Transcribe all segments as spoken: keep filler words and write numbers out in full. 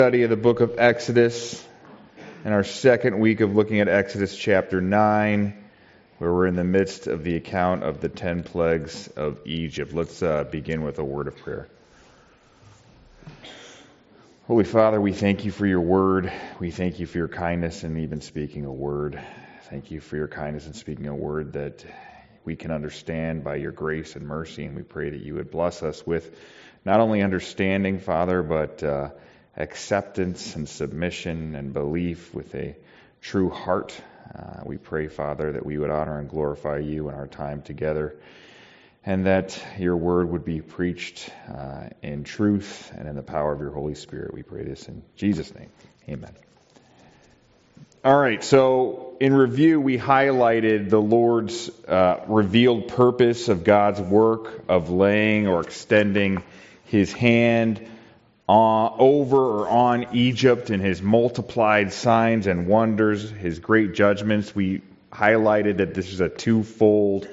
Study of the book of Exodus in our second week of looking at Exodus chapter nine, where we're in the midst of the account of the ten plagues of Egypt. Let's uh, begin with a word of prayer. Holy Father, we thank you for your word. We thank you for your kindness in even speaking a word. Thank you for your kindness in speaking a word that we can understand by your grace and mercy, and we pray that you would bless us with not only understanding, Father, but uh, acceptance and submission and belief with a true heart. Uh, we pray, Father, that we would honor and glorify you in our time together, and that your word would be preached uh, in truth and in the power of your Holy Spirit. We pray this in Jesus' name. Amen. All right, so in review, we highlighted the Lord's uh, revealed purpose of God's work of laying or extending his hand on, over or on Egypt and his multiplied signs and wonders, his great judgments. We highlighted that this is a twofold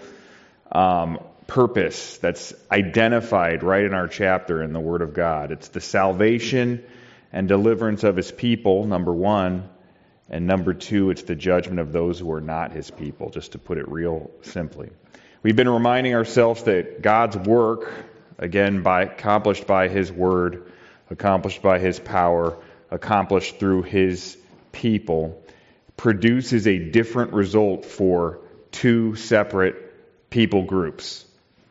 um, purpose that's identified right in our chapter in the Word of God. It's the salvation and deliverance of his people, number one. And number two, it's the judgment of those who are not his people, just to put it real simply. We've been reminding ourselves that God's work, again, by accomplished by his word, accomplished by his power, accomplished through his people, produces a different result for two separate people groups.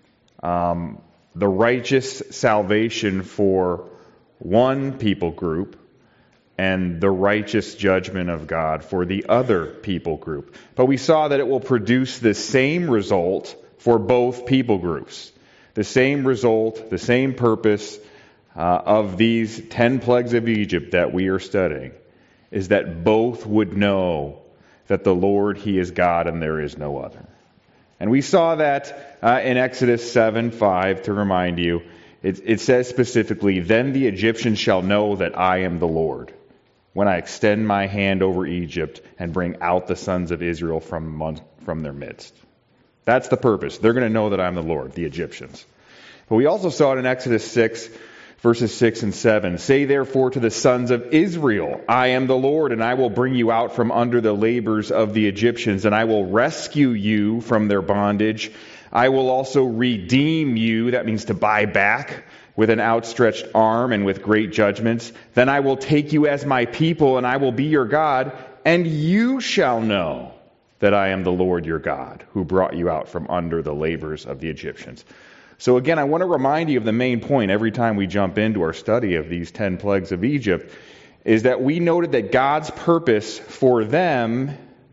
Um, the righteous salvation for one people group, and the righteous judgment of God for the other people group. But we saw that it will produce the same result for both people groups. The same result, the same purpose uh, of these ten plagues of Egypt that we are studying is that both would know that the Lord, he is God and there is no other. And we saw that uh, in Exodus seven five, to remind you. It, it says specifically, "Then the Egyptians shall know that I am the Lord, when I extend my hand over Egypt and bring out the sons of Israel from from their midst." That's the purpose. They're going to know that I'm the Lord, the Egyptians. But we also saw it in Exodus six, verses six and seven. "Say therefore to the sons of Israel, I am the Lord, and I will bring you out from under the labors of the Egyptians, and I will rescue you from their bondage. I will also redeem you," that means to buy back, "with an outstretched arm and with great judgments. Then I will take you as my people, and I will be your God, and you shall know that I am the Lord your God, who brought you out from under the labors of the Egyptians." So again, I want to remind you of the main point every time we jump into our study of these ten plagues of Egypt, is that we noted that God's purpose for them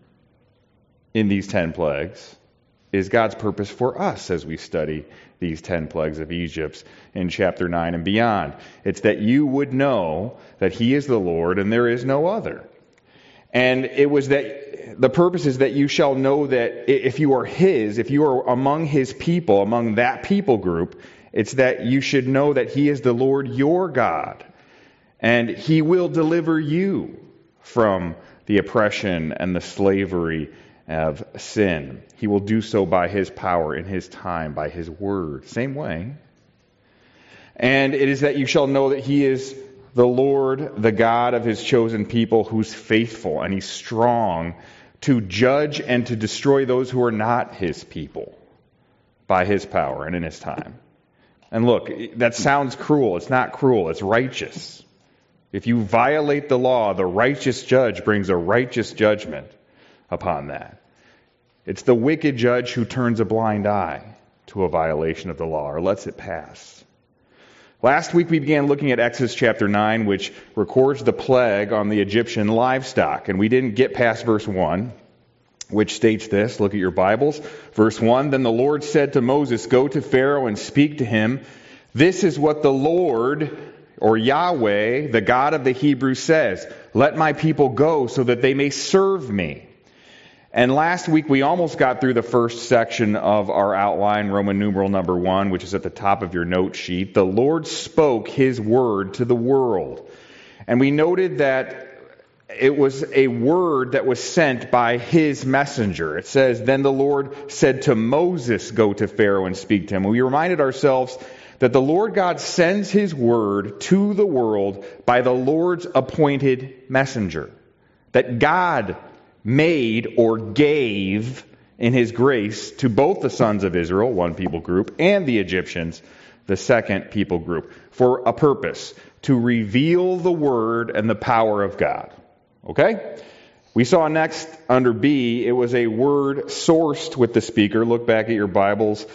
in these ten plagues is God's purpose for us as we study these ten plagues of Egypt in chapter nine and beyond. It's that you would know that he is the Lord and there is no other. And it was that the purpose is that you shall know that if you are his, if you are among his people, among that people group, it's that you should know that he is the Lord your God. And he will deliver you from the oppression and the slavery of sin. He will do so by his power in his time, by his word. Same way. And it is that you shall know that he is the Lord, the God of his chosen people, who's faithful and he's strong to judge and to destroy those who are not his people by his power and in his time. And look, that sounds cruel. It's not cruel. It's righteous. If you violate the law, the righteous judge brings a righteous judgment upon that. It's the wicked judge who turns a blind eye to a violation of the law or lets it pass. Last week we began looking at Exodus chapter nine, which records the plague on the Egyptian livestock. And we didn't get past verse one, which states this. Look at your Bibles. Verse one, "Then the Lord said to Moses, go to Pharaoh and speak to him. This is what the Lord," or Yahweh, the God of the Hebrews, says, "Let my people go so that they may serve me." And last week we almost got through the first section of our outline, Roman numeral number one, which is at the top of your note sheet. The Lord spoke his word to the world. And we noted that it was a word that was sent by his messenger. It says, "Then the Lord said to Moses, go to Pharaoh and speak to him." And we reminded ourselves that the Lord God sends his word to the world by the Lord's appointed messenger. That God made or gave in his grace to both the sons of Israel, one people group, and the Egyptians, the second people group, for a purpose, to reveal the word and the power of God. Okay? We saw next under B, it was a word sourced with the speaker. Look back at your Bibles.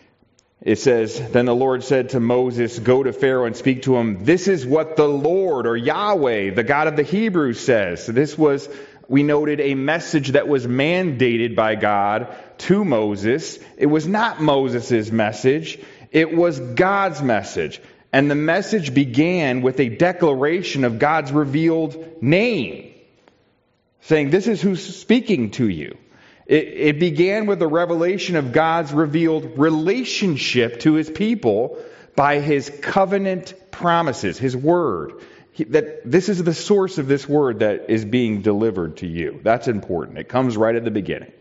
It says, then the Lord said to Moses, go to Pharaoh and speak to him. This is what the Lord, or Yahweh, the God of the Hebrews, says. So this was, we noted, a message that was mandated by God to Moses. It was not Moses' message. It was God's message. And the message began with a declaration of God's revealed name, saying, this is who's speaking to you. It, it began with the revelation of God's revealed relationship to his people by his covenant promises, his word. He, that this is the source of this word that is being delivered to you. That's important. It comes right at the beginning.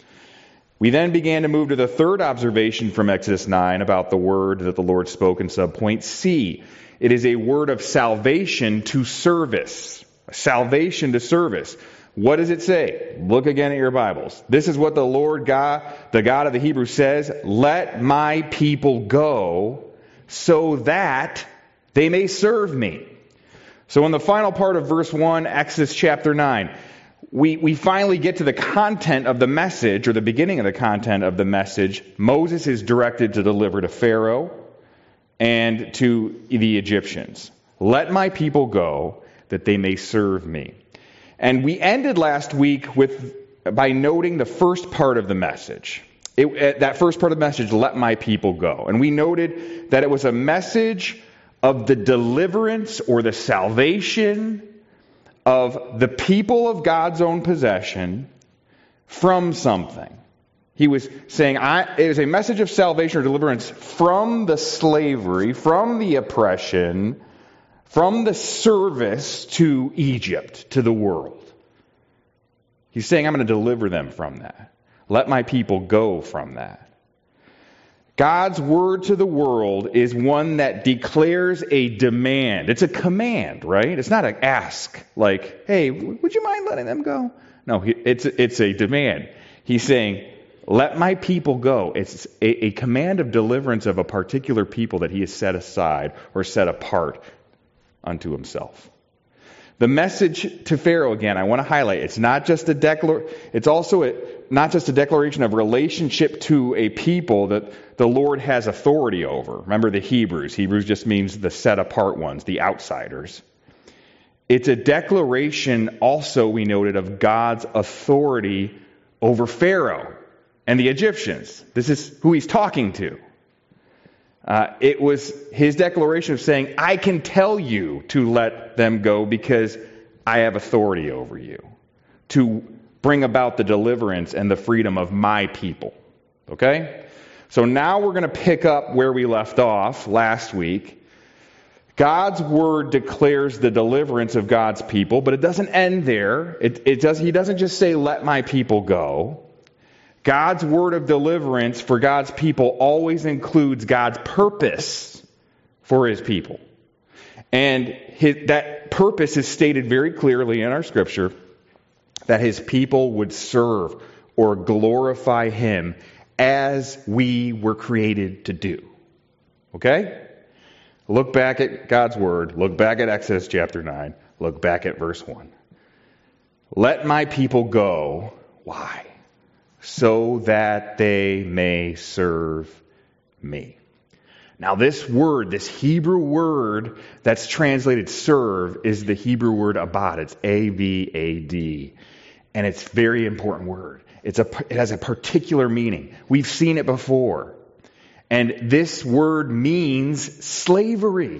We then began to move to the third observation from Exodus nine about the word that the Lord spoke in subpoint C. It is a word of salvation to service. Salvation to service. What does it say? Look again at your Bibles. This is what the Lord God, the God of the Hebrews says, let my people go so that they may serve me. So in the final part of verse one, Exodus chapter nine, we, we finally get to the content of the message, or the beginning of the content of the message. Moses is directed to deliver to Pharaoh and to the Egyptians. Let my people go that they may serve me. And we ended last week with by noting the first part of the message. It, that first part of the message, let my people go. And we noted that it was a message of the deliverance or the salvation of the people of God's own possession from something. He was saying I, it is a message of salvation or deliverance from the slavery, from the oppression, from the service to Egypt, to the world. He's saying, I'm going to deliver them from that. Let my people go from that. God's word to the world is one that declares a demand. It's a command, right? It's not an ask, like, hey, would you mind letting them go? No, it's, it's a demand. He's saying, let my people go. It's a, a command of deliverance of a particular people that he has set aside or set apart unto himself. The message to Pharaoh, again, I want to highlight, it's not just a declar- it's also a, not just a declaration of relationship to a people that the Lord has authority over. Remember the Hebrews. Hebrews just means the set apart ones, the outsiders. It's a declaration also, we noted, of God's authority over Pharaoh and the Egyptians. This is who he's talking to. Uh, it was his declaration of saying, I can tell you to let them go because I have authority over you to bring about the deliverance and the freedom of my people. Okay? So now we're going to pick up where we left off last week. God's word declares the deliverance of God's people, but it doesn't end there. It, it does, he doesn't just say, let my people go. God's word of deliverance for God's people always includes God's purpose for his people. And his, that purpose is stated very clearly in our scripture, that his people would serve or glorify him as we were created to do. Okay? Look back at God's word. Look back at Exodus chapter nine. Look back at verse one. Let my people go. Why? So that they may serve me. Now this word, this Hebrew word that's translated serve is the Hebrew word abad. It's A V A D. And it's a very important word. It's a, it has a particular meaning. We've seen it before. And this word means slavery.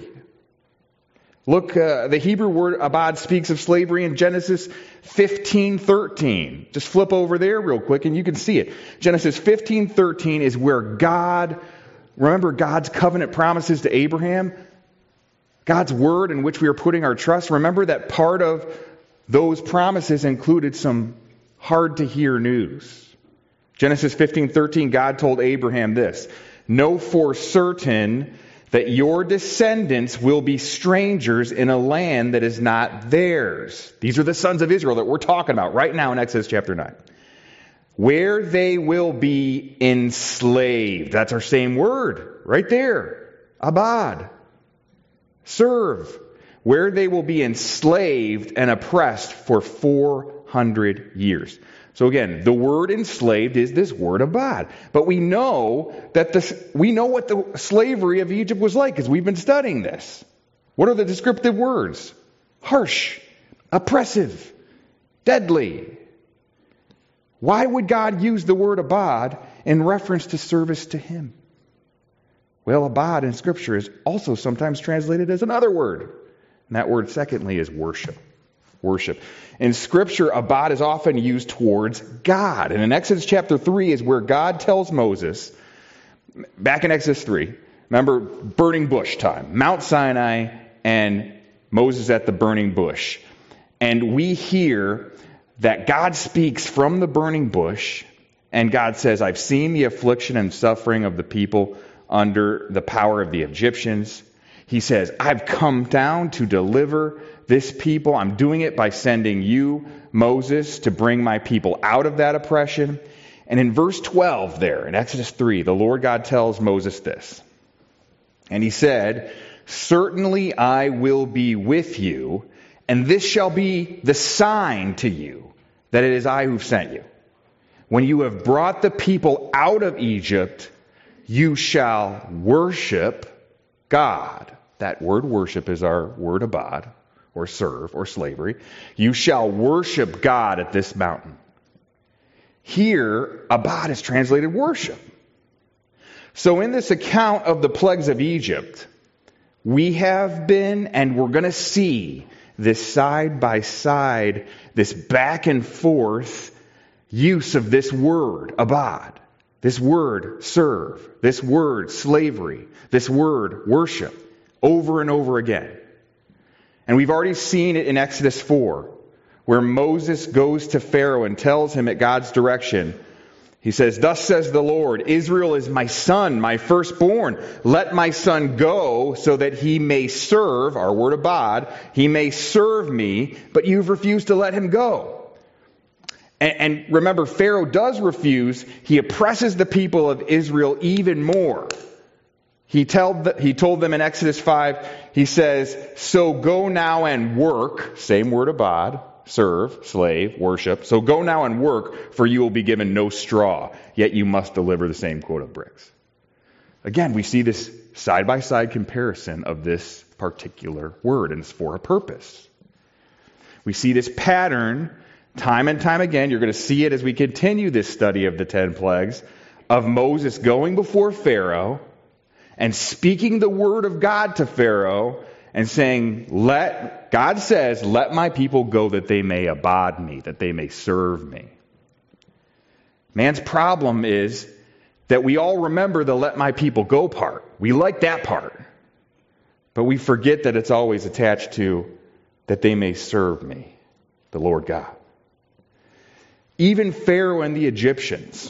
Look, uh, the Hebrew word abad speaks of slavery in Genesis fifteen thirteen. Just flip over there real quick and you can see it. Genesis fifteen thirteen is where God, remember God's covenant promises to Abraham? God's word in which we are putting our trust. Remember that part of those promises included some hard to hear news. Genesis fifteen thirteen, God told Abraham this, know for certain that your descendants will be strangers in a land that is not theirs. These are the sons of Israel that we're talking about right now in Exodus chapter nine. Where they will be enslaved. That's our same word right there. Abad. Serve. Where they will be enslaved and oppressed for four hundred years. So again, the word enslaved is this word abad. But we know that this, we know what the slavery of Egypt was like because we've been studying this. What are the descriptive words? Harsh, oppressive, deadly. Why would God use the word abad in reference to service to Him? Well, abad in Scripture is also sometimes translated as another word. And that word, secondly, is worship. Worship. In Scripture, abad is often used towards God. And in Exodus chapter three is where God tells Moses, back in Exodus three, remember burning bush time, Mount Sinai and Moses at the burning bush. And we hear that God speaks from the burning bush, and God says, I've seen the affliction and suffering of the people under the power of the Egyptians. He says, I've come down to deliver this people. I'm doing it by sending you, Moses, to bring my people out of that oppression. And in verse twelve there, in Exodus three, the Lord God tells Moses this. And He said, certainly I will be with you, and this shall be the sign to you that it is I who've sent you. When you have brought the people out of Egypt, you shall worship God. That word worship is our word abad, or serve, or slavery. You shall worship God at this mountain. Here, abad is translated worship. So in this account of the plagues of Egypt, we have been and we're going to see this side by side, this back and forth use of this word, abad, this word, serve, this word, slavery, this word, worship, over and over again. And we've already seen it in Exodus four, where Moses goes to Pharaoh and tells him at God's direction, he says, thus says the Lord, Israel is my son, my firstborn. Let my son go so that he may serve, our word abad, he may serve me, but you've refused to let him go. And, and remember, Pharaoh does refuse. He oppresses the people of Israel even more. He, tell the, he told them in Exodus five, he says, so go now and work, same word abad, serve, slave, worship. So go now and work, for you will be given no straw, yet you must deliver the same quota of bricks. Again, we see this side-by-side comparison of this particular word, and it's for a purpose. We see this pattern time and time again. You're going to see it as we continue this study of the ten plagues, of Moses going before Pharaoh and speaking the word of God to Pharaoh and saying, let, God says, let my people go that they may abide me, that they may serve me. Man's problem is that we all remember the let my people go part. We like that part. But we forget that it's always attached to that they may serve me, the Lord God. Even Pharaoh and the Egyptians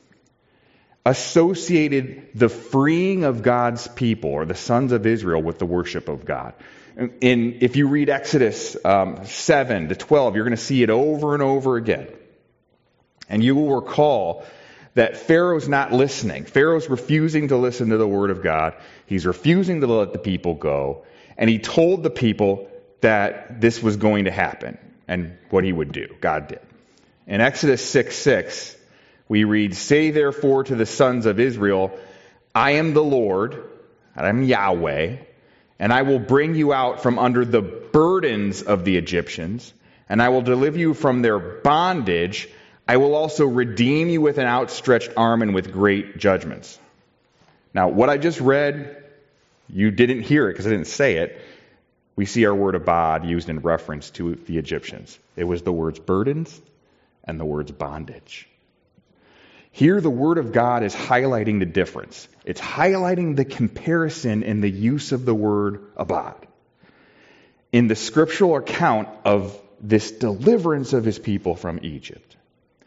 associated the freeing of God's people, or the sons of Israel, with the worship of God. In, if you read Exodus um, seven to twelve, you're going to see it over and over again. And you will recall that Pharaoh's not listening. Pharaoh's refusing to listen to the word of God. He's refusing to let the people go. And he told the people that this was going to happen and what he would do. God did. In Exodus six six, we read, say therefore to the sons of Israel, I am the Lord, and I'm Yahweh, and I will bring you out from under the burdens of the Egyptians, and I will deliver you from their bondage. I will also redeem you with an outstretched arm and with great judgments. Now, what I just read, you didn't hear it because I didn't say it. We see our word abad used in reference to the Egyptians. It was the words burdens and the words bondage. Here the Word of God is highlighting the difference. It's highlighting the comparison in the use of the word abad. In the scriptural account of this deliverance of His people from Egypt.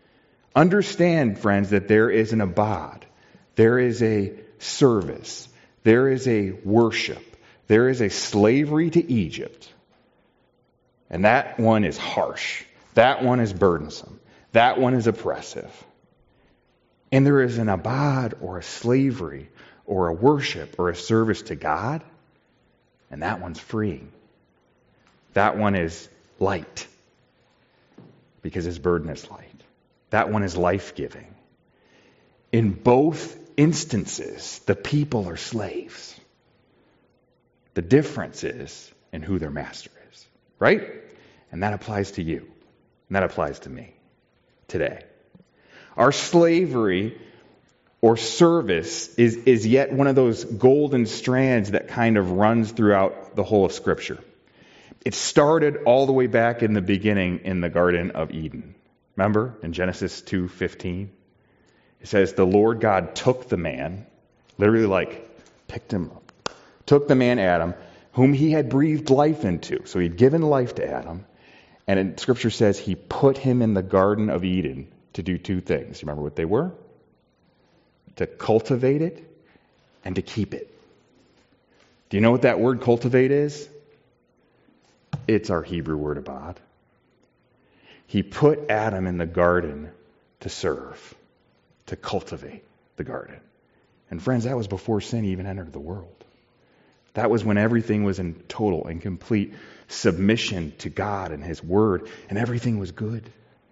Understand, friends, that there is an abad. There is a service. There is a worship. There is a slavery to Egypt. And that one is harsh. That one is burdensome. That one is oppressive. And there is an abad or a slavery or a worship or a service to God. And that one's freeing. That one is light. Because his burden is light. That one is life-giving. In both instances, the people are slaves. The difference is in who their master is. Right? And that applies to you. And that applies to me today. Our slavery or service is, is yet one of those golden strands that kind of runs throughout the whole of Scripture. It started all the way back in the beginning in the Garden of Eden. Remember in Genesis two fifteen? It says, the Lord God took the man, literally like picked him up, took the man Adam, whom he had breathed life into. So he'd given life to Adam. And in Scripture says he put him in the Garden of Eden to do two things. You remember what they were? To cultivate it and to keep it. Do you know what that word cultivate is? It's our Hebrew word abad. He put Adam in the garden to serve, to cultivate the garden. And friends, that was before sin even entered the world. That was when everything was in total and complete submission to God and His Word, and everything was good.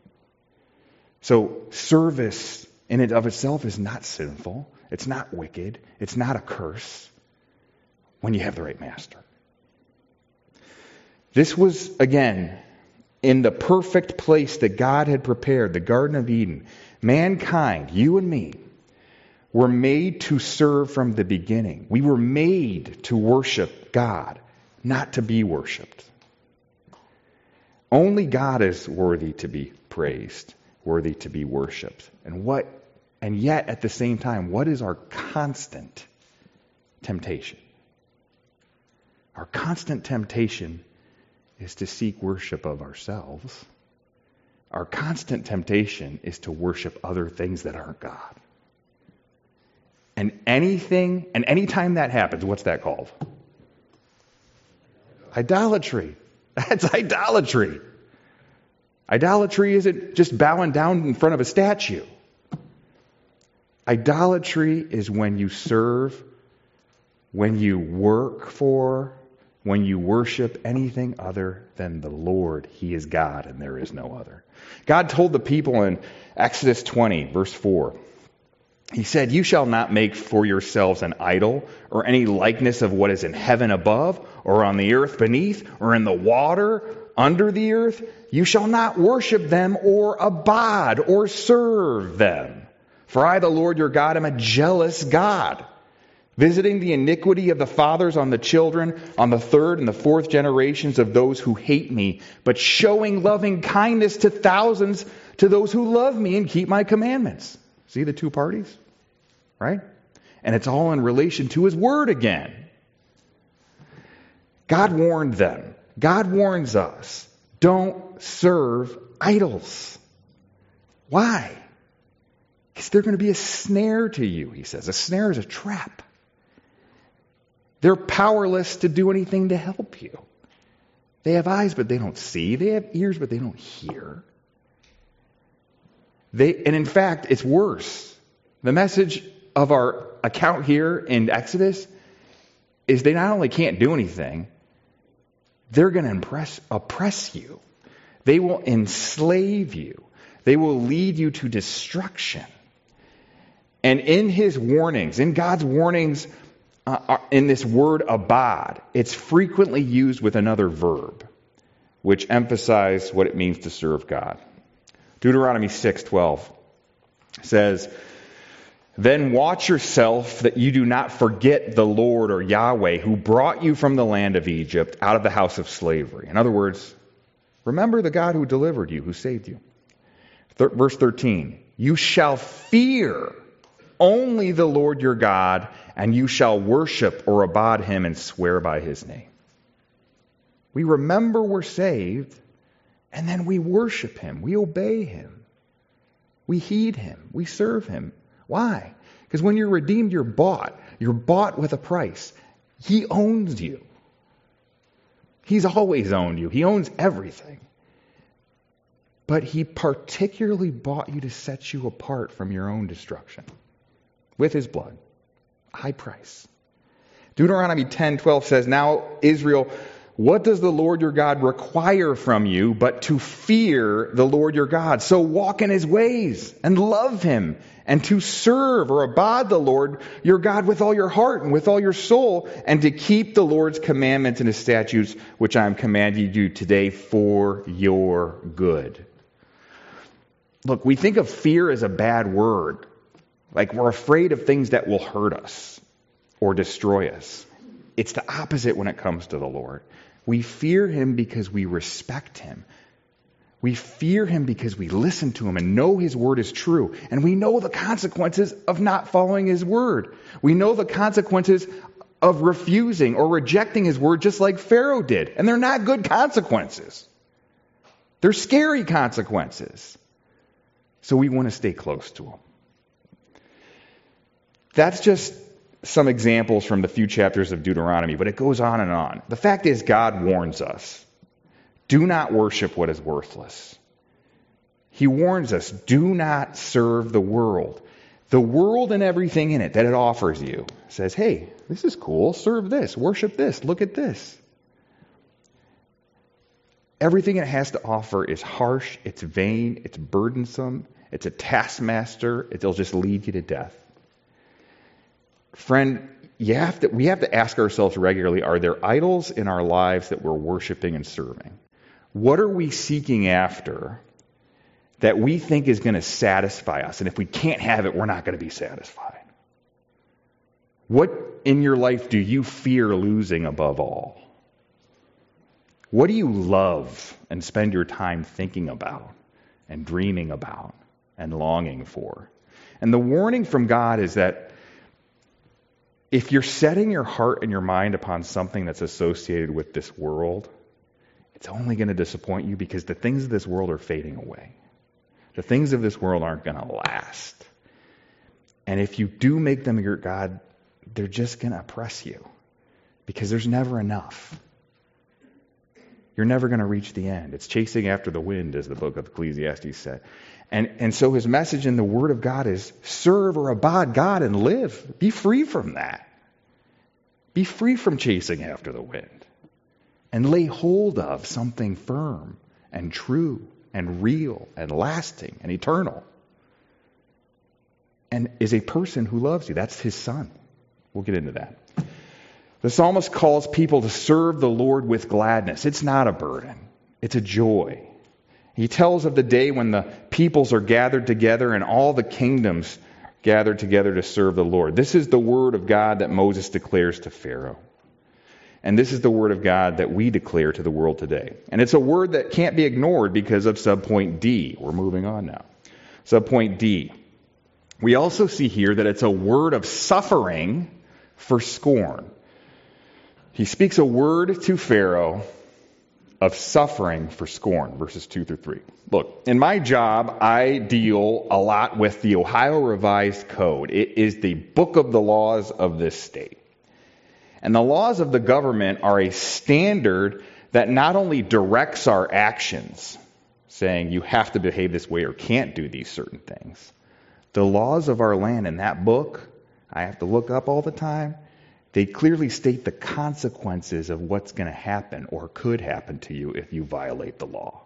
So service in and of itself is not sinful. It's not wicked. It's not a curse when you have the right master. This was, again, in the perfect place that God had prepared, the Garden of Eden. Mankind, you and me, were made to serve from the beginning. We were made to worship God, not to be worshipped. Only God is worthy to be praised, worthy to be worshipped. And what, and yet at the same time, what is our constant temptation? Our constant temptation is to seek worship of ourselves. Our constant temptation is to worship other things that aren't God. And anything, and anytime that happens, what's that called? Idolatry. That's idolatry. Idolatry isn't just bowing down in front of a statue. Idolatry is when you serve, when you work for, when you worship anything other than the Lord. He is God and there is no other. God told the people in Exodus twenty, verse four, He said, you shall not make for yourselves an idol or any likeness of what is in heaven above or on the earth beneath or in the water under the earth. You shall not worship them or abide or serve them. For I, the Lord your God, am a jealous God, visiting the iniquity of the fathers on the children, on the third and the fourth generations of those who hate me, but showing loving kindness to thousands to those who love me and keep my commandments. See the two parties? Right? And it's all in relation to His Word again. God warned them. God warns us. Don't serve idols. Why? Because they're going to be a snare to you, He says. A snare is a trap. They're powerless to do anything to help you. They have eyes, but they don't see. They have ears, but they don't hear. They, and in fact, it's worse. The message of our account here in Exodus is they not only can't do anything, they're going to impress, oppress you. They will enslave you. They will lead you to destruction. And in His warnings, in God's warnings, uh, in this word abad, it's frequently used with another verb, which emphasize what it means to serve God. Deuteronomy six twelve says, then watch yourself that you do not forget the Lord or Yahweh who brought you from the land of Egypt out of the house of slavery. In other words, remember the God who delivered you, who saved you. Th- verse thirteen, you shall fear only the Lord your God, and you shall worship or abide Him and swear by His name. We remember we're saved, and then we worship Him. We obey Him. We heed Him. We serve Him. Why? Because when you're redeemed, you're bought. You're bought with a price. He owns you. He's always owned you. He owns everything. But he particularly bought you to set you apart from your own destruction with his blood. High price. Deuteronomy ten twelve says, "Now, Israel, what does the Lord your God require from you but to fear the Lord your God? So walk in his ways and love him, and to serve or abide the Lord your God with all your heart and with all your soul, and to keep the Lord's commandments and his statutes, which I am commanding you today for your good." Look, we think of fear as a bad word. Like we're afraid of things that will hurt us or destroy us. It's the opposite when it comes to the Lord. We fear him because we respect him. We fear him because we listen to him and know his word is true. And we know the consequences of not following his word. We know the consequences of refusing or rejecting his word just like Pharaoh did. And they're not good consequences. They're scary consequences. So we want to stay close to him. That's just some examples from the few chapters of Deuteronomy, but it goes on and on. The fact is, God warns us. Do not worship what is worthless. He warns us, do not serve the world. The world and everything in it that it offers you says, hey, this is cool, serve this, worship this, look at this. Everything it has to offer is harsh, it's vain, it's burdensome, it's a taskmaster, it'll just lead you to death. Friend, you have to, we have to ask ourselves regularly, are there idols in our lives that we're worshiping and serving? What are we seeking after that we think is going to satisfy us? And if we can't have it, we're not going to be satisfied. What in your life do you fear losing above all? What do you love and spend your time thinking about and dreaming about and longing for? And the warning from God is that if you're setting your heart and your mind upon something that's associated with this world, it's only going to disappoint you because the things of this world are fading away. The things of this world aren't going to last. And if you do make them your God, they're just going to oppress you because there's never enough. You're never going to reach the end. It's chasing after the wind, as the book of Ecclesiastes said. And, and so his message in the Word of God is serve or abide God and live. Be free from that. Be free from chasing after the wind. And lay hold of something firm and true and real and lasting and eternal. And is a person who loves you. That's his son. We'll get into that. The psalmist calls people to serve the Lord with gladness. It's not a burden. It's a joy. He tells of the day when the peoples are gathered together and all the kingdoms gathered together to serve the Lord. This is the word of God that Moses declares to Pharaoh. And this is the word of God that we declare to the world today. And it's a word that can't be ignored because of subpoint D. We're moving on now. Subpoint D. We also see here that it's a word of suffering for scorn. He speaks a word to Pharaoh of suffering for scorn, verses two through three. Look, in my job, I deal a lot with the Ohio Revised Code. It is the book of the laws of this state. And the laws of the government are a standard that not only directs our actions, saying you have to behave this way or can't do these certain things. The laws of our land in that book, I have to look up all the time, they clearly state the consequences of what's going to happen or could happen to you if you violate the law.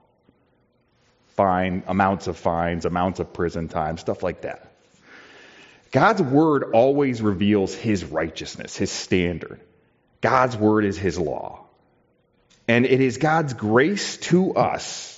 Fine, amounts of fines, amounts of prison time, stuff like that. God's word always reveals his righteousness, his standard. God's word is his law. And it is God's grace to us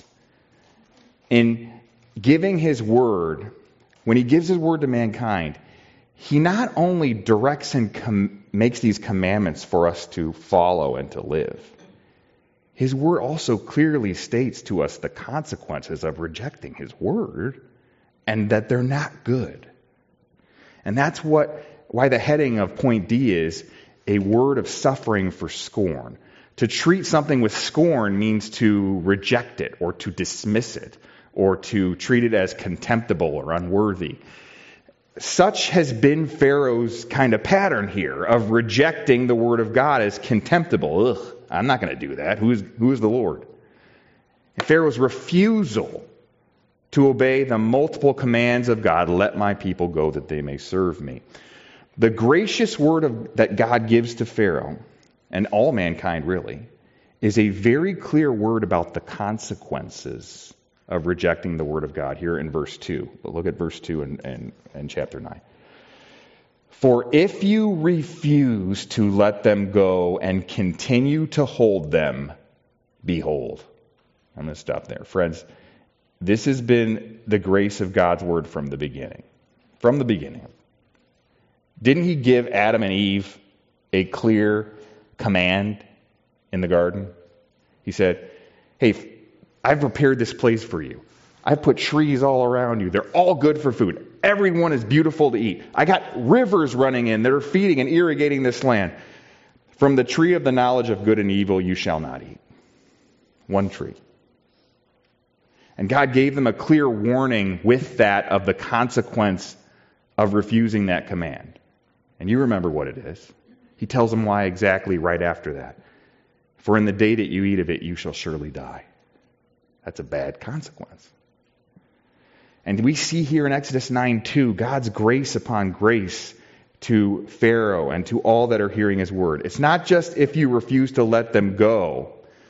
in giving his word. When he gives his word to mankind, he not only directs and com- makes these commandments for us to follow and to live. His word also clearly states to us the consequences of rejecting his word and that they're not good. And that's what why the heading of point D is a word of suffering for scorn. To treat something with scorn means to reject it or to dismiss it or to treat it as contemptible or unworthy. such has been Pharaoh's kind of pattern here of rejecting the word of God as contemptible. Ugh, I'm not going to do that. Who is, who is the Lord? And Pharaoh's refusal to obey the multiple commands of God, let my people go that they may serve me. The gracious word of, that God gives to Pharaoh, and all mankind really, is a very clear word about the consequences of rejecting the word of God here in verse two. But look at verse two in, in, in chapter nine. For if you refuse to let them go and continue to hold them, behold. I'm going to stop there. Friends, this has been the grace of God's word from the beginning. From the beginning. Didn't he give Adam and Eve a clear command in the garden? He said, hey, I've prepared this place for you. I've put trees all around you. They're all good for food. Everyone is beautiful to eat. I got rivers running in that are feeding and irrigating this land. From the tree of the knowledge of good and evil you shall not eat. One tree. And God gave them a clear warning with that of the consequence of refusing that command. And you remember what it is. He tells them why exactly right after that. For in the day that you eat of it, you shall surely die. That's a bad consequence. And we see here in Exodus nine two, God's grace upon grace to Pharaoh and to all that are hearing his word. It's not just if you refuse to let them go.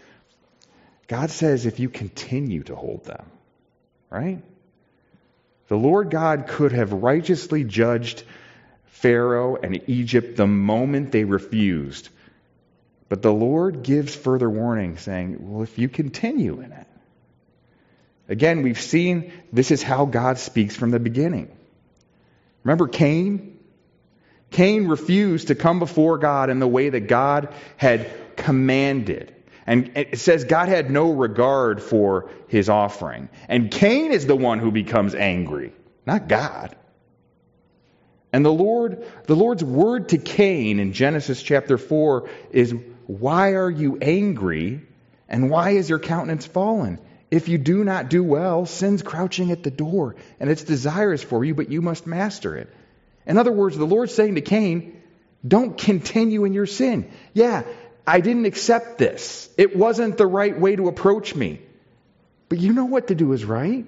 God says if you continue to hold them, right? The Lord God could have righteously judged Pharaoh and Egypt the moment they refused. But the Lord gives further warning saying, well, if you continue in it. Again, we've seen this is how God speaks from the beginning. Remember Cain? Cain refused to come before God in the way that God had commanded. And it says God had no regard for his offering. And Cain is the one who becomes angry, not God. And the Lord, the Lord's word to Cain in Genesis chapter four is, why are you angry? And why is your countenance fallen? If you do not do well, sin's crouching at the door, and its desire is for you, but you must master it. In other words, the Lord's saying to Cain, don't continue in your sin. Yeah, I didn't accept this. It wasn't the right way to approach me. But you know what to do is right.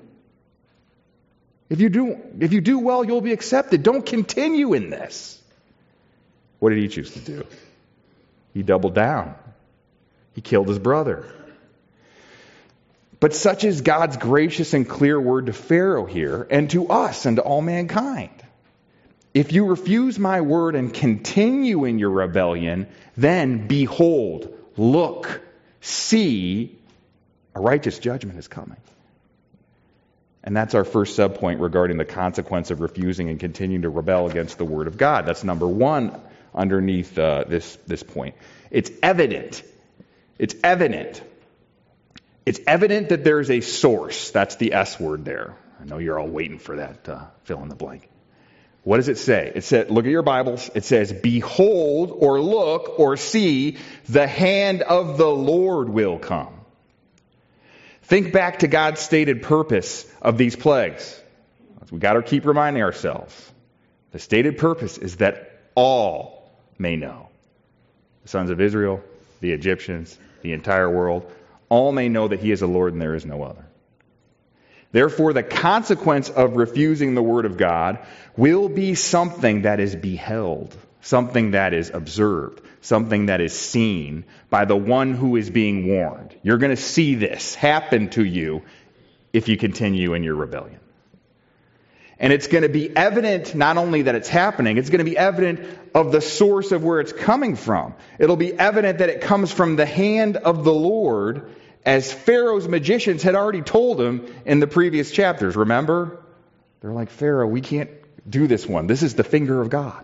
If you do, if you do well, you'll be accepted. Don't continue in this. What did he choose to do? He doubled down. He killed his brother. But such is God's gracious and clear word to Pharaoh here, and to us and to all mankind. If you refuse my word and continue in your rebellion, then behold, look, see, a righteous judgment is coming. And that's our first subpoint regarding the consequence of refusing and continuing to rebel against the word of God. That's number one underneath uh, this, this point. It's evident. It's evident. It's evident that there's a source. That's the S word there. I know you're all waiting for that uh, fill in the blank. What does it say? It says, look at your Bibles. It says, behold, or look, or see, the hand of the Lord will come. Think back to God's stated purpose of these plagues. We've got to keep reminding ourselves. The stated purpose is that all may know. The sons of Israel, the Egyptians, the entire world, all may know that he is the Lord and there is no other. Therefore, the consequence of refusing the word of God will be something that is beheld, something that is observed, something that is seen by the one who is being warned. You're going to see this happen to you if you continue in your rebellion. And it's going to be evident not only that it's happening, it's going to be evident of the source of where it's coming from. It'll be evident that it comes from the hand of the Lord, as Pharaoh's magicians had already told him in the previous chapters. Remember? They're like, Pharaoh, we can't do this one. This is the finger of God.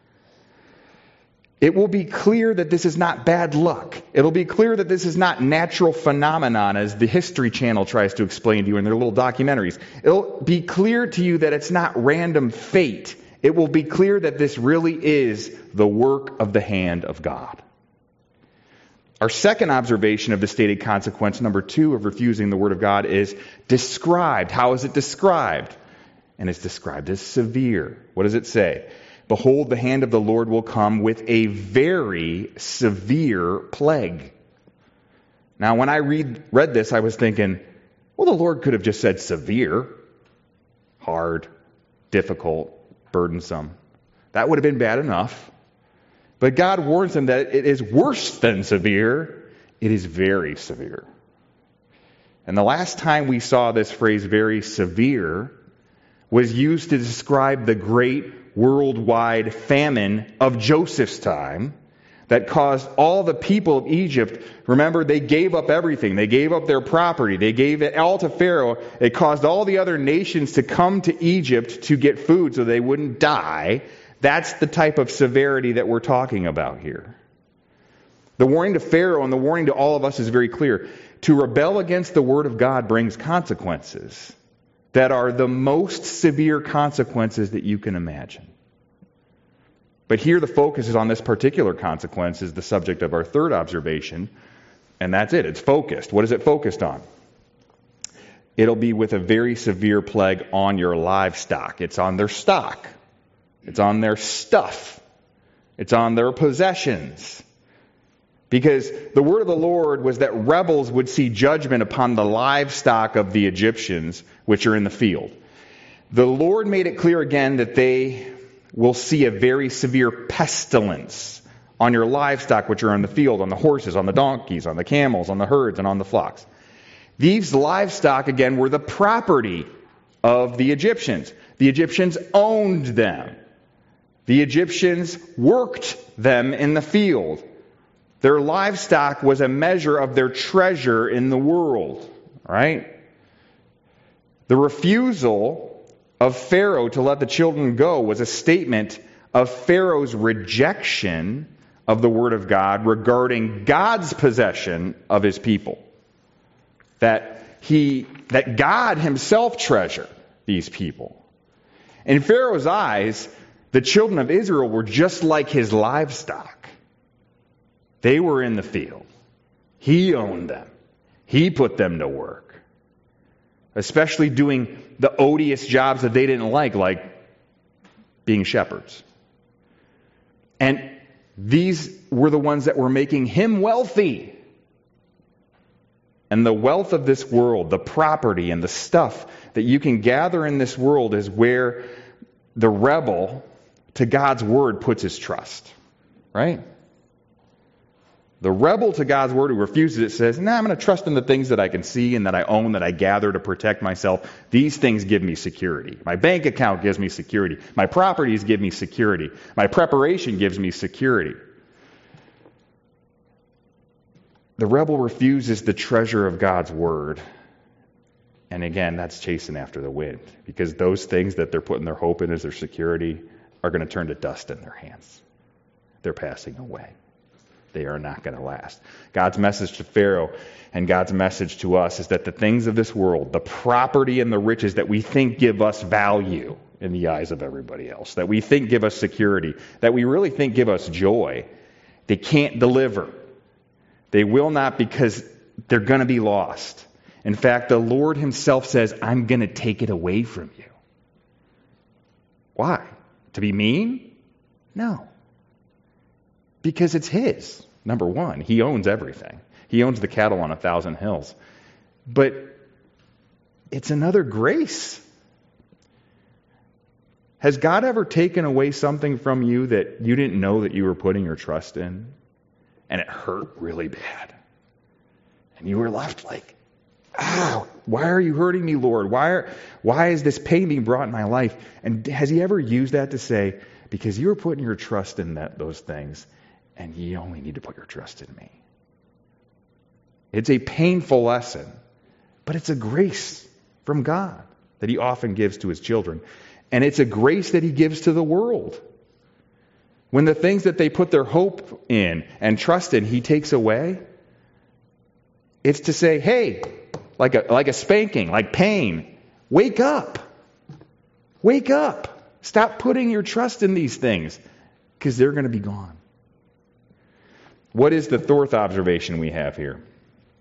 It will be clear that this is not bad luck. It'll be clear that this is not natural phenomenon, as the History Channel tries to explain to you in their little documentaries. It'll be clear to you that it's not random fate. It will be clear that this really is the work of the hand of God. Our second observation of the stated consequence, number two, of refusing the word of God is described. How is it described? and it's described as severe. What does it say? Behold, the hand of the Lord will come with a very severe plague. Now, when I read read this, I was thinking, well, the Lord could have just said severe, hard, difficult, burdensome. That would have been bad enough. But God warns them that it is worse than severe. It is very severe. And the last time we saw this phrase, very severe, was used to describe the great worldwide famine of Joseph's time that caused all the people of Egypt, remember, they gave up everything. They gave up their property. They gave it all to Pharaoh. It caused all the other nations to come to Egypt to get food so they wouldn't die. That's the type of severity that we're talking about here. The warning to Pharaoh and the warning to all of us is very clear. To rebel against the word of God brings consequences that are the most severe consequences that you can imagine. But here the focus is on this particular consequence, is the subject of our third observation, and that's it. It's focused. What is it focused on? It'll be with a very severe plague on your livestock. It's on their stock. It's on their stuff. It's on their possessions. Because the word of the Lord was that rebels would see judgment upon the livestock of the Egyptians, which are in the field. The Lord made it clear again that they will see a very severe pestilence on your livestock, which are in the field, on the horses, on the donkeys, on the camels, on the herds, and on the flocks. These livestock, again, were the property of the Egyptians. The Egyptians owned them. The Egyptians worked them in the field. Their livestock was a measure of their treasure in the world, right? The refusal of Pharaoh to let the children go was a statement of Pharaoh's rejection of the word of God regarding God's possession of his people. That he, that God himself treasured these people. In Pharaoh's eyes, the children of Israel were just like his livestock. They were in the field. He owned them. He put them to work. Especially doing the odious jobs that they didn't like, like being shepherds. And these were the ones that were making him wealthy. And the wealth of this world, the property and the stuff that you can gather in this world is where the rebel to God's word puts his trust. Right? The rebel to God's word who refuses it says, nah, I'm going to trust in the things that I can see and that I own, that I gather to protect myself. These things give me security. My bank account gives me security. My properties give me security. My preparation gives me security. The rebel refuses the treasure of God's word. And again, that's chasing after the wind. Because those things that they're putting their hope in as their security are going to turn to dust in their hands. They're passing away. They are not going to last. God's message to Pharaoh and God's message to us is that the things of this world, the property and the riches that we think give us value in the eyes of everybody else, that we think give us security, that we really think give us joy, they can't deliver. They will not, because they're going to be lost. In fact, the Lord himself says, I'm going to take it away from you. Why? To be mean? No. Because it's his, number one. He owns everything. He owns the cattle on a thousand hills. But it's another grace. Has God ever taken away something from you that you didn't know that you were putting your trust in? And it hurt really bad. And you were left like, ow, why are you hurting me, Lord? Why are, why is this pain being brought in my life? And has he ever used that to say, because you were putting your trust in that those things, and you only need to put your trust in me. It's a painful lesson, but it's a grace from God that he often gives to his children. And it's a grace that he gives to the world. When the things that they put their hope in and trust in, he takes away, it's to say, hey, like a, like a spanking, like pain, wake up. Wake up. Stop putting your trust in these things, because they're going to be gone. What is the fourth observation we have here?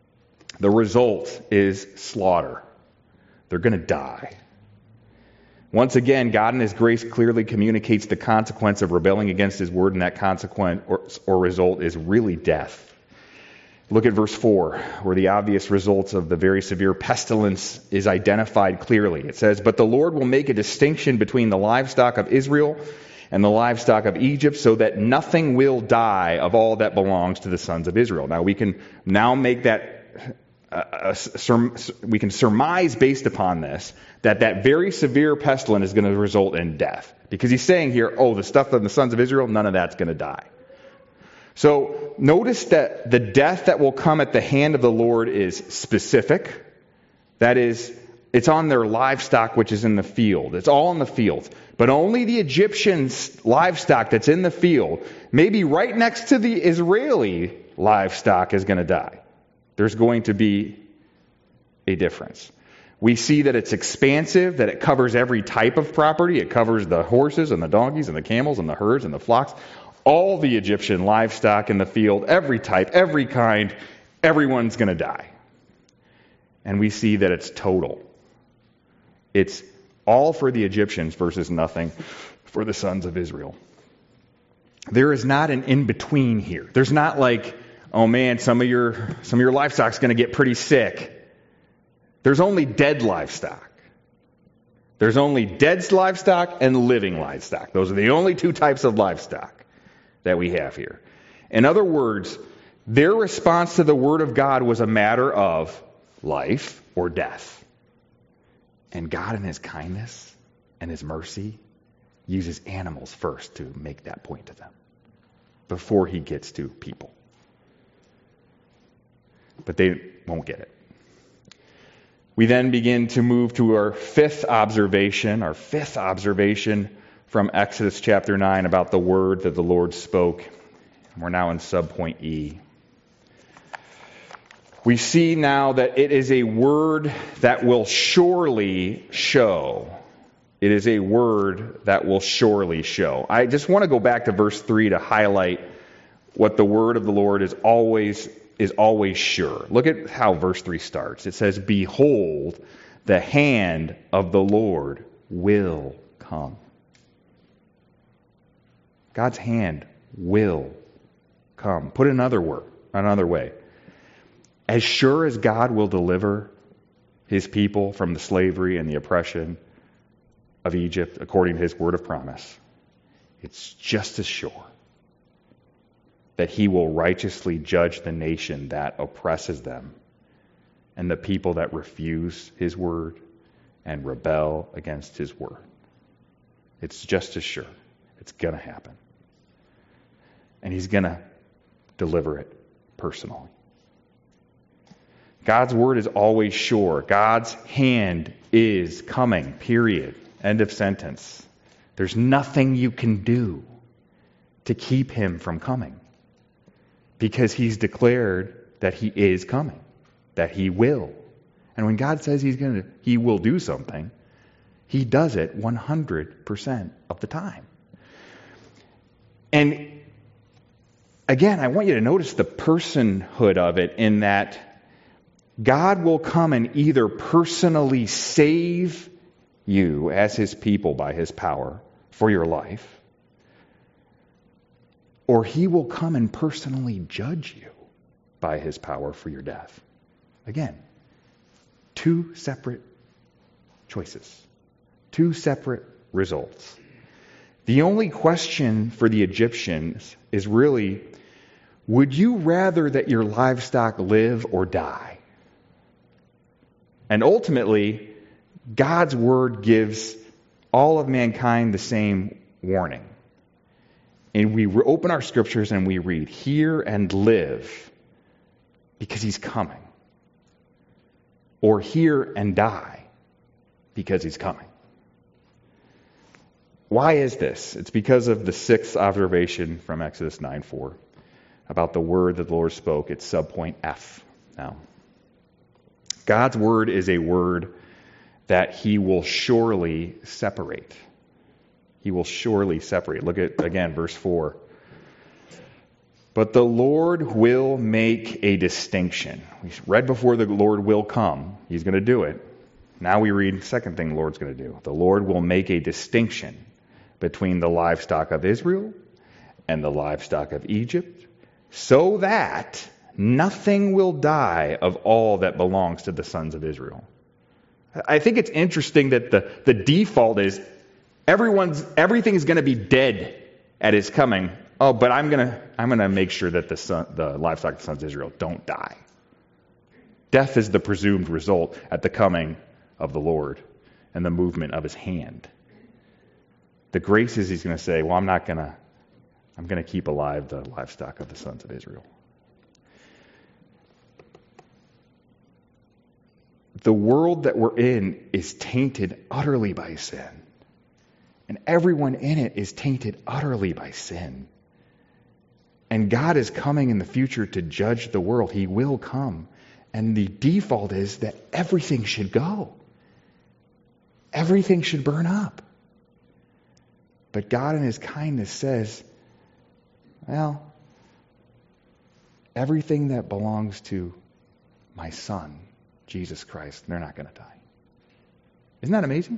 The result is slaughter. They're going to die. Once again, God in His grace clearly communicates the consequence of rebelling against His word, and that consequence or, or result is really death. Look at verse four, where the obvious results of the very severe pestilence is identified clearly. It says, "But the Lord will make a distinction between the livestock of Israel and the livestock of Egypt, so that nothing will die of all that belongs to the sons of Israel." Now we can now make that, uh, sur- we can surmise based upon this, that that very severe pestilence is going to result in death. Because he's saying here, oh, the stuff of the sons of Israel, none of that's going to die. So notice that the death that will come at the hand of the Lord is specific. That is, it's on their livestock which is in the field. It's all in the field. But only the Egyptians' livestock that's in the field, maybe right next to the Israeli livestock, is going to die. There's going to be a difference. We see that it's expansive, that it covers every type of property. It covers the horses and the donkeys and the camels and the herds and the flocks. All the Egyptian livestock in the field, every type, every kind, everyone's going to die. And we see that it's total. It's all for the Egyptians versus nothing for the sons of Israel. There is not an in-between here. There's not like, oh man, some of your some of your livestock's going to get pretty sick. There's only dead livestock. There's only dead livestock and living livestock. Those are the only two types of livestock that we have here. In other words, their response to the Word of God was a matter of life or death. And God in His kindness and His mercy uses animals first to make that point to them before He gets to people. But they won't get it. We then begin to move to our fifth observation, our fifth observation from Exodus chapter nine about the word that the Lord spoke. We're now in subpoint E. We see now that it is a word that will surely show. It is a word that will surely show. I just want to go back to verse three to highlight what the word of the Lord is always is always sure. Look at how verse three starts. It says, "Behold, the hand of the Lord will come." God's hand will come. Put another word, another way. As sure as God will deliver His people from the slavery and the oppression of Egypt according to His word of promise, it's just as sure that He will righteously judge the nation that oppresses them and the people that refuse His word and rebel against His word. It's just as sure. It's going to happen. And He's going to deliver it personally. God's word is always sure. God's hand is coming, period. End of sentence. There's nothing you can do to keep Him from coming, because He's declared that He is coming, that He will. And when God says He's going to, He will do something, He does it one hundred percent of the time. And again, I want you to notice the personhood of it, in that God will come and either personally save you as His people by His power for your life, or He will come and personally judge you by His power for your death. Again, two separate choices, two separate results. The only question for the Egyptians is really, would you rather that your livestock live or die? And ultimately, God's word gives all of mankind the same warning. And we open our scriptures and we read, "Hear and live, because He's coming." Or "Hear and die, because He's coming." Why is this? It's because of the sixth observation from Exodus nine four about the word that the Lord spoke. It's subpoint F now. God's word is a word that He will surely separate. He will surely separate. Look at, again, verse four. "But the Lord will make a distinction." We read before, the Lord will come. He's going to do it. Now we read the second thing the Lord's going to do. The Lord will make a distinction between the livestock of Israel and the livestock of Egypt, so that nothing will die of all that belongs to the sons of Israel. I think it's interesting that the, the default is everyone's everything's going to be dead at his coming. Oh, but I'm going to I'm going to make sure that the son, the livestock of the sons of Israel don't die. Death is the presumed result at the coming of the Lord and the movement of his hand. The grace is he's going to say, well, I'm not going to I'm going to keep alive the livestock of the sons of Israel. The world that we're in is tainted utterly by sin. And everyone in it is tainted utterly by sin. And God is coming in the future to judge the world. He will come. And the default is that everything should go. Everything should burn up. But God in his kindness says, well, everything that belongs to my Son, Jesus Christ, they're not going to die. Isn't that amazing?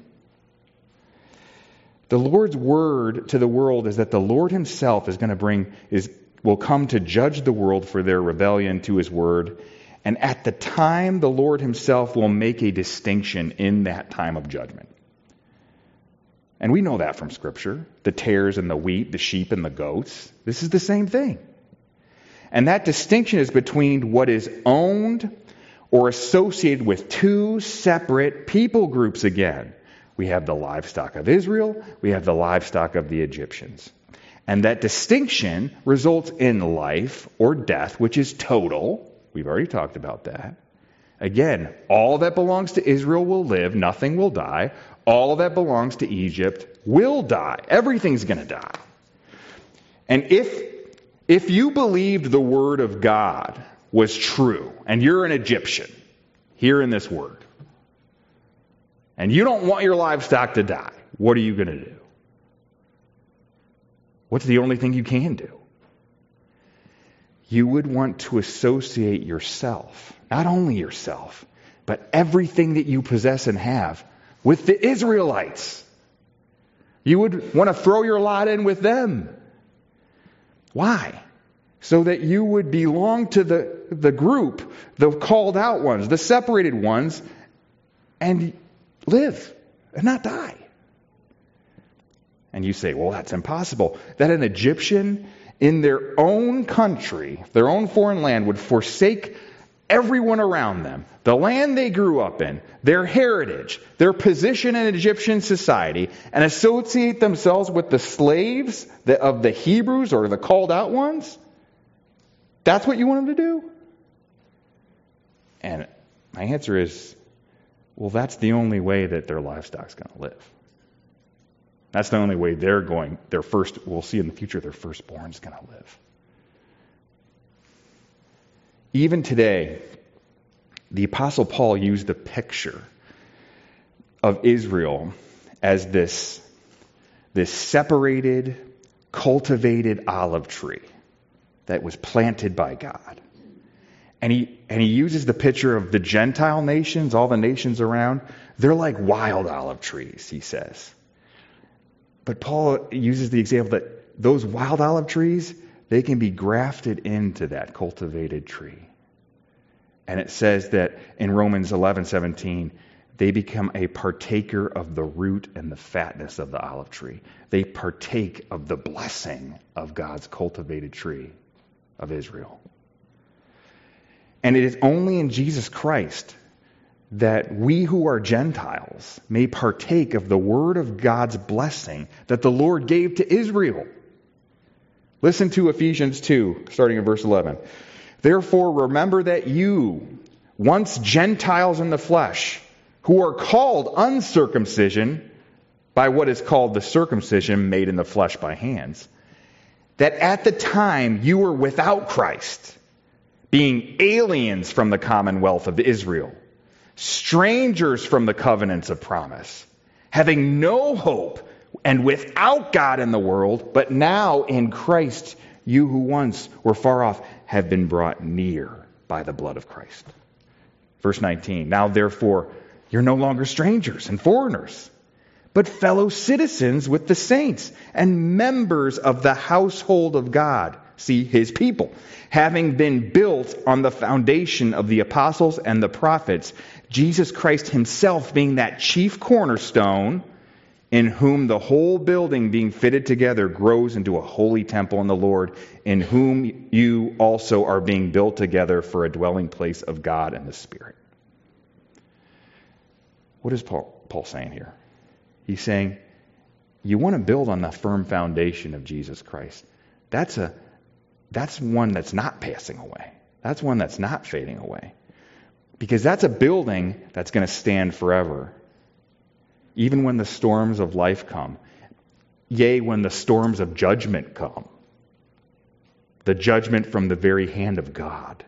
The Lord's word to the world is that the Lord himself is going to bring, is will come to judge the world for their rebellion to his word. And at the time, the Lord himself will make a distinction in that time of judgment. And we know that from Scripture. The tares and the wheat, the sheep and the goats. This is the same thing. And that distinction is between what is owned or associated with two separate people groups again. We have the livestock of Israel, we have the livestock of the Egyptians. And that distinction results in life or death, which is total. We've already talked about that. Again, all that belongs to Israel will live, nothing will die. All that belongs to Egypt will die. Everything's going to die. And if if you believed the word of God was true, and you're an Egyptian, here in this word, and you don't want your livestock to die, what are you going to do? What's the only thing you can do? You would want to associate yourself, not only yourself, but everything that you possess and have, with the Israelites. You would want to throw your lot in with them. Why? So that you would belong to the, the group, the called out ones, the separated ones, and live and not die. And you say, well, that's impossible. That an Egyptian in their own country, their own foreign land, would forsake everyone around them, the land they grew up in, their heritage, their position in Egyptian society, and associate themselves with the slaves of the Hebrews or the called out ones? That's what you want them to do? And my answer is, well, that's the only way that their livestock's going to live. That's the only way they're going, their first, we'll see in the future, their firstborn's going to live. Even today, the Apostle Paul used the picture of Israel as this, this separated, cultivated olive tree that was planted by God. And he, and he uses the picture of the Gentile nations, all the nations around. They're like wild olive trees, he says. But Paul uses the example that those wild olive trees, they can be grafted into that cultivated tree. And it says that in Romans eleven seventeen, they become a partaker of the root and the fatness of the olive tree. They partake of the blessing of God's cultivated tree of Israel. And it is only in Jesus Christ that we who are Gentiles may partake of the word of God's blessing that the Lord gave to Israel. Listen to Ephesians two, starting in verse eleven. Therefore, remember that you, once Gentiles in the flesh, who are called uncircumcision by what is called the circumcision made in the flesh by hands, that at the time you were without Christ, being aliens from the commonwealth of Israel, strangers from the covenants of promise, having no hope and without God in the world, but now in Christ, you who once were far off have been brought near by the blood of Christ. Verse nineteen, now therefore You're no longer strangers and foreigners, but fellow citizens with the saints and members of the household of God. See, his people, having been built on the foundation of the apostles and the prophets, Jesus Christ himself being that chief cornerstone, in whom the whole building being fitted together grows into a holy temple in the Lord, in whom you also are being built together for a dwelling place of God and the Spirit. What is Paul, Paul saying here? He's saying, you want to build on the firm foundation of Jesus Christ. That's a that's one that's not passing away. That's one that's not fading away. Because that's a building that's going to stand forever. Even when the storms of life come. Yea, when the storms of judgment come. The judgment from the very hand of God.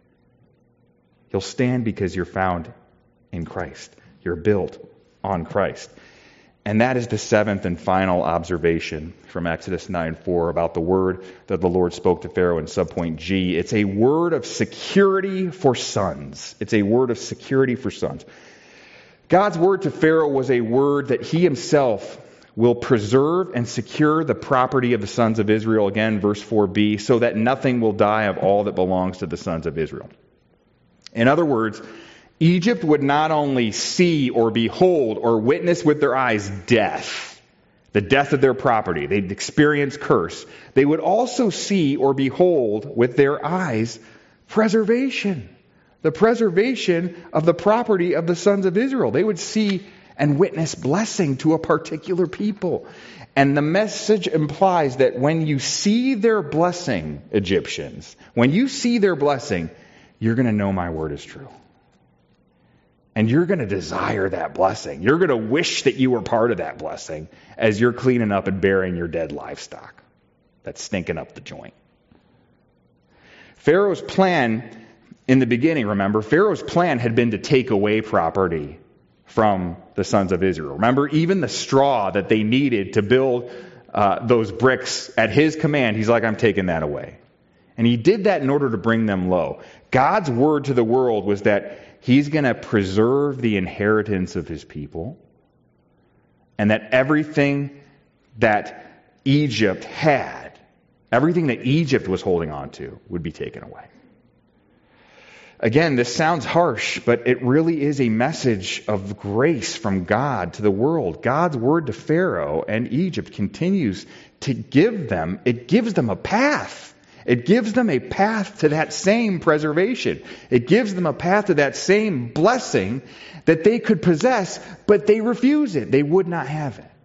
You'll stand because you're found in Christ. You're built on Christ. And that is the seventh and final observation from Exodus nine four about the word that the Lord spoke to Pharaoh in subpoint G. It's a word of security for sons. It's a word of security for sons. God's word to Pharaoh was a word that he himself will preserve and secure the property of the sons of Israel. Again, verse four b, so that nothing will die of all that belongs to the sons of Israel. In other words, Egypt would not only see or behold or witness with their eyes death, the death of their property. They'd experience curse. They would also see or behold with their eyes preservation, the preservation of the property of the sons of Israel. They would see and witness blessing to a particular people. And the message implies that when you see their blessing, Egyptians, when you see their blessing, you're going to know my word is true. And you're going to desire that blessing. You're going to wish that you were part of that blessing as you're cleaning up and burying your dead livestock that's stinking up the joint. Pharaoh's plan in the beginning, remember, Pharaoh's plan had been to take away property from the sons of Israel. Remember, even the straw that they needed to build uh, those bricks at his command, he's like, I'm taking that away. And he did that in order to bring them low. God's word to the world was that he's going to preserve the inheritance of his people, and that everything that Egypt had, everything that Egypt was holding on to, would be taken away. Again, this sounds harsh, but it really is a message of grace from God to the world. God's word to Pharaoh and Egypt continues to give them, it gives them a path. It gives them a path to that same preservation. It gives them a path to that same blessing that they could possess, but they refuse it. They would not have it.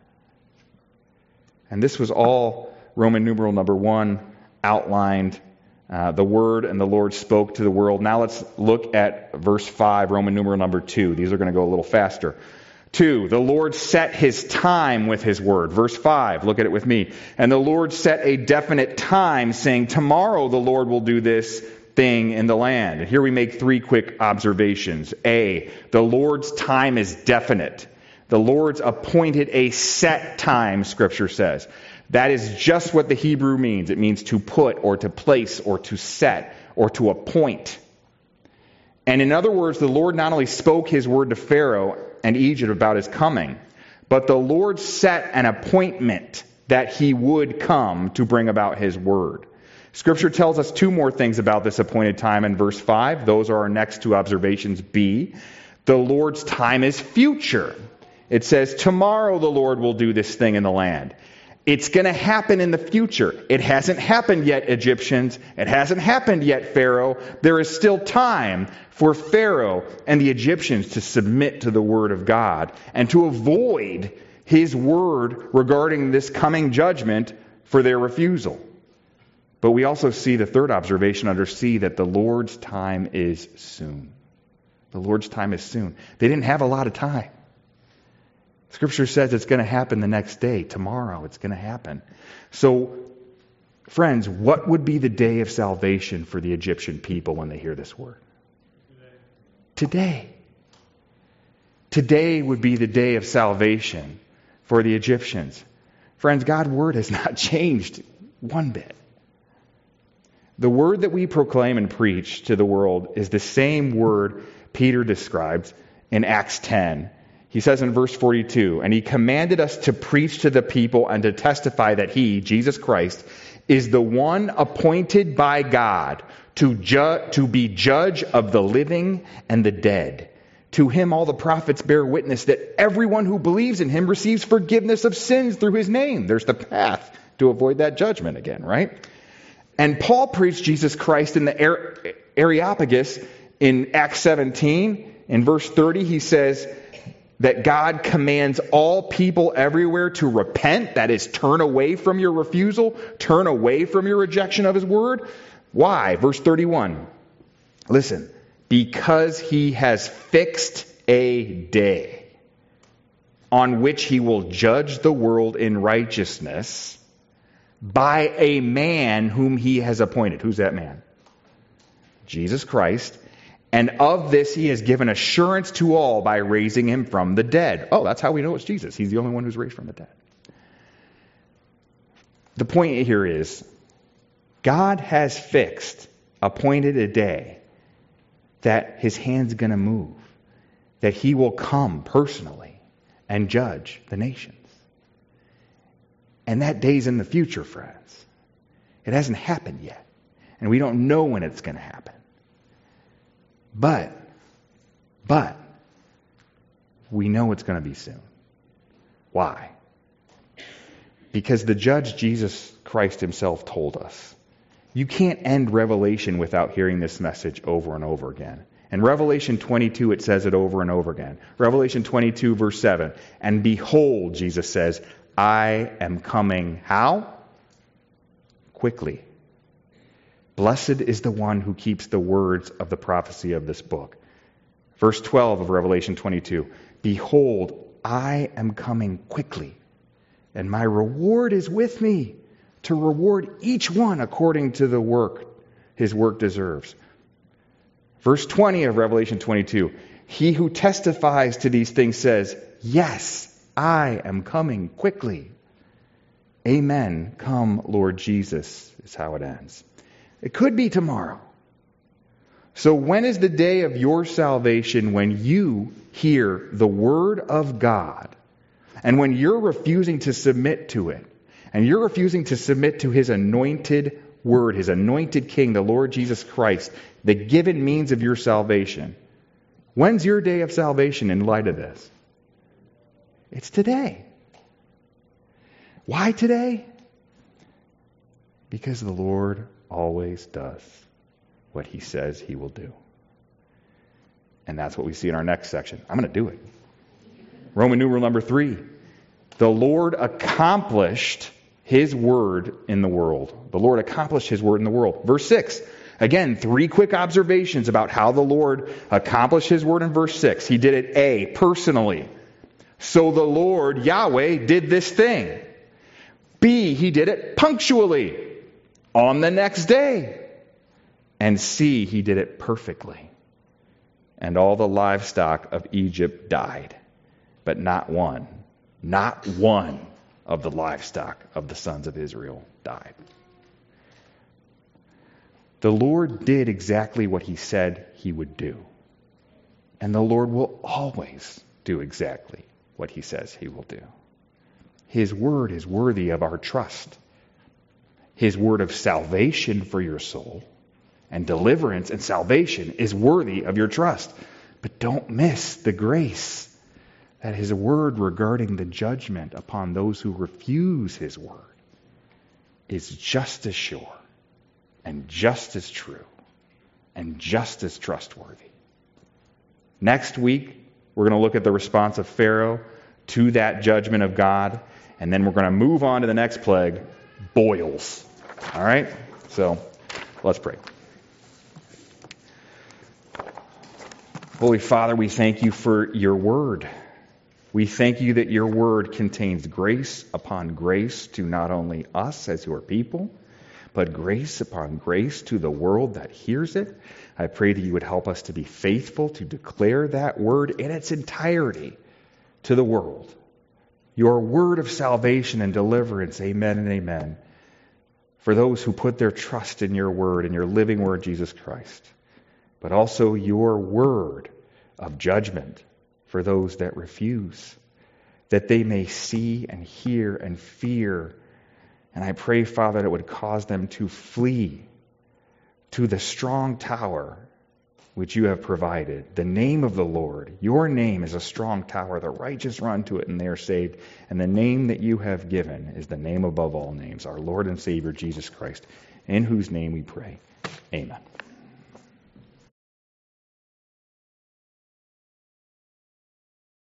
And this was all Roman numeral number one outlined. Uh, the word and the Lord spoke to the world. Now let's look at verse five, Roman numeral number two. These are going to go a little faster. Two, the Lord set his time with his word. Verse five, look at it with me. And the Lord set a definite time, saying, tomorrow the Lord will do this thing in the land. And here we make three quick observations. A, the Lord's time is definite. The Lord's appointed a set time, Scripture says. That is just what the Hebrew means. It means to put or to place or to set or to appoint. And in other words, the Lord not only spoke his word to Pharaoh and Egypt about his coming, but the Lord set an appointment that he would come to bring about his word. Scripture tells us two more things about this appointed time in verse five. Those are our next two observations. B, the Lord's time is future. It says, tomorrow the Lord will do this thing in the land. It's going to happen in the future. It hasn't happened yet, Egyptians. It hasn't happened yet, Pharaoh. There is still time for Pharaoh and the Egyptians to submit to the word of God and to avoid his word regarding this coming judgment for their refusal. But we also see the third observation under C, that the Lord's time is soon. The Lord's time is soon. They didn't have a lot of time. Scripture says it's going to happen the next day. Tomorrow it's going to happen. So, friends, what would be the day of salvation for the Egyptian people when they hear this word? Today. Today would be the day of salvation for the Egyptians. Friends, God's word has not changed one bit. The word that we proclaim and preach to the world is the same word Peter describes in Acts ten. He says in verse forty-two, and he commanded us to preach to the people and to testify that he, Jesus Christ, is the one appointed by God to, ju- to be judge of the living and the dead. To him all the prophets bear witness that everyone who believes in him receives forgiveness of sins through his name. There's the path to avoid that judgment again, right? And Paul preached Jesus Christ in the Areopagus in Acts seventeen. In verse thirty, he says that God commands all people everywhere to repent, that is, turn away from your refusal, turn away from your rejection of his word. Why? Verse thirty-one. Listen. Because he has fixed a day on which he will judge the world in righteousness by a man whom he has appointed. Who's that man? Jesus Christ. And of this he has given assurance to all by raising him from the dead. Oh, that's how we know it's Jesus. He's the only one who's raised from the dead. The point here is, God has fixed, appointed a day that his hand's going to move, that he will come personally and judge the nations. And that day's in the future, friends. It hasn't happened yet. And we don't know when it's going to happen. But, but, we know it's going to be soon. Why? Because the judge, Jesus Christ himself, told us. You can't end Revelation without hearing this message over and over again. In Revelation twenty-two, it says it over and over again. Revelation twenty-two, verse seven. And behold, Jesus says, I am coming, how? Quickly. Blessed is the one who keeps the words of the prophecy of this book. Verse twelve of Revelation twenty-two. Behold, I am coming quickly, and my reward is with me, to reward each one according to the work his work deserves. Verse twenty of Revelation twenty-two. He who testifies to these things says, yes, I am coming quickly. Amen. Come, Lord Jesus, is how it ends. It could be tomorrow. So when is the day of your salvation when you hear the word of God, and when you're refusing to submit to it, and you're refusing to submit to his anointed word, his anointed king, the Lord Jesus Christ, the given means of your salvation? When's your day of salvation in light of this? It's today. Why today? Because the Lord always does what he says he will do. And that's what we see in our next section. I'm going to do it. Roman numeral number three. The Lord accomplished his word in the world. The Lord accomplished his word in the world. Verse six. Again, three quick observations about how the Lord accomplished his word in verse six. He did it, A, personally. So the Lord, Yahweh, did this thing. B, he did it punctually, on the next day. And C, he did it perfectly. And all the livestock of Egypt died, but not one, not one of the livestock of the sons of Israel died. The Lord did exactly what he said he would do. And the Lord will always do exactly what he says he will do. His word is worthy of our trust. His word of salvation for your soul and deliverance and salvation is worthy of your trust. But don't miss the grace that his word regarding the judgment upon those who refuse his word is just as sure and just as true and just as trustworthy. Next week, we're going to look at the response of Pharaoh to that judgment of God, and then we're going to move on to the next plague, boils. All right? So, let's pray. Holy Father, we thank you for your word. We thank you that your word contains grace upon grace to not only us as your people, but grace upon grace to the world that hears it. I pray that you would help us to be faithful to declare that word in its entirety to the world. Your word of salvation and deliverance, amen and amen, for those who put their trust in your word, in your living word, Jesus Christ. But also your word of judgment for those that refuse, that they may see and hear and fear. And I pray, Father, that it would cause them to flee to the strong tower which you have provided, the name of the Lord. Your name is a strong tower. The righteous run to it and they are saved. And the name that you have given is the name above all names, our Lord and Savior, Jesus Christ, in whose name we pray. Amen.